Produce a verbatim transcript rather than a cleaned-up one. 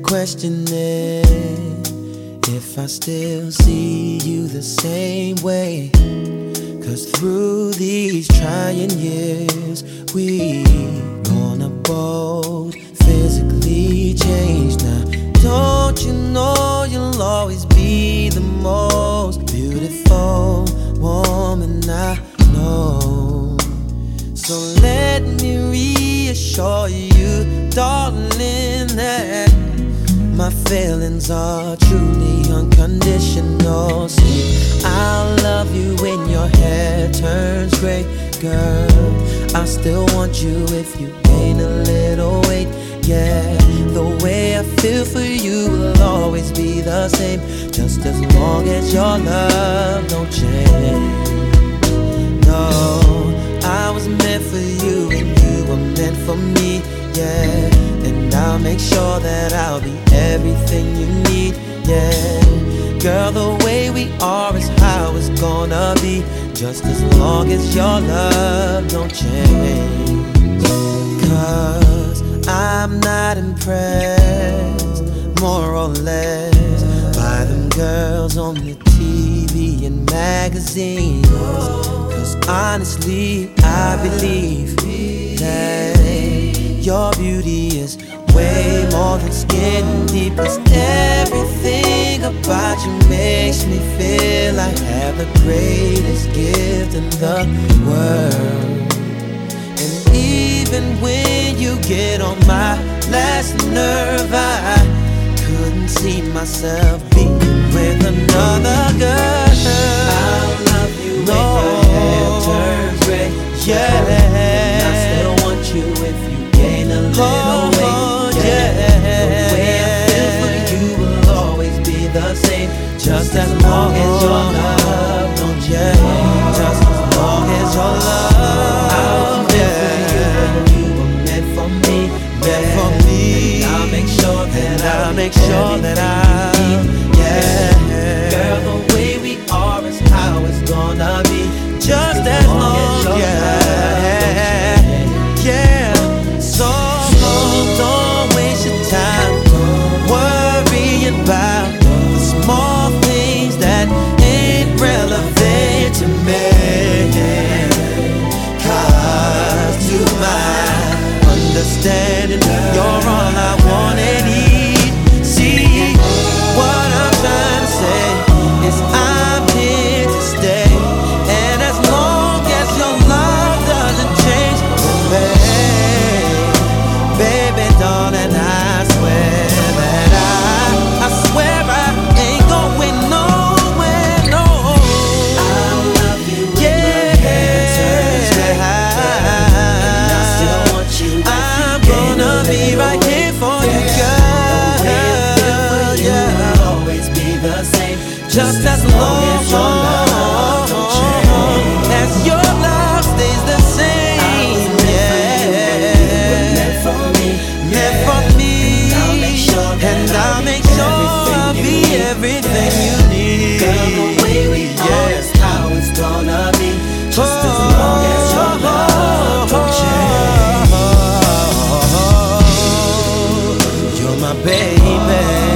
questioning if I still see you the same way. Cause through these trying years, we gonna both physically change now. Don't you know you'll always be the most beautiful woman I know? So let me reassure you, darling, that my feelings are truly unconditional. See, I'll love you when your hair turns gray, girl. I still want you if you gain a little weight. Yeah, the way I feel for you will always be the same, just as long as your love don't change. No, I was meant for you and you were meant for me. Yeah, and I'll make sure that I'll be everything you need. Yeah, girl, the way we are is how it's gonna be, just as long as your love don't change. Cause I'm not impressed, more or less, by them girls on the T V and magazines. Cause honestly, I believe that your beauty is way more than skin deep. Cause everything about you makes me feel I have the greatest gift in the world. And even when you get on my last nerve, I couldn't see myself being with another girl. I'll love you no. when your hair turns gray. Yeah, and I still want you if you gain a little oh, weight. Yeah, yeah. The way I feel for you will always be the same, just as long as your love don't change. Just as long as your love. I was meant for you and you were meant for me. Meant for me. And I'll make sure that I'll make sure that I. Yeah, girl, the way we are is how it's gonna be, just as long as your love. Yeah, so don't waste your time worrying about the small things that ain't relevant to me. Cause to my understanding, you're all I want and need. See, what I'm trying to say is I'm here to stay, and as long as your love doesn't change, baby, darling, I swear that I, I swear I ain't going nowhere, no. I love you when yeah, your hair turns gray, and I still want you. I'm gonna be right here for you, girl. The way I feel for you yeah. will always be the same, just as long as your love don't change. As your love stays the same, yeah. Meant for me, meant for me, and I'll make sure and I'll make sure I'll be everything you need. Girl, the way we are is how it's gonna be, just as long as your love don't change. You're my baby.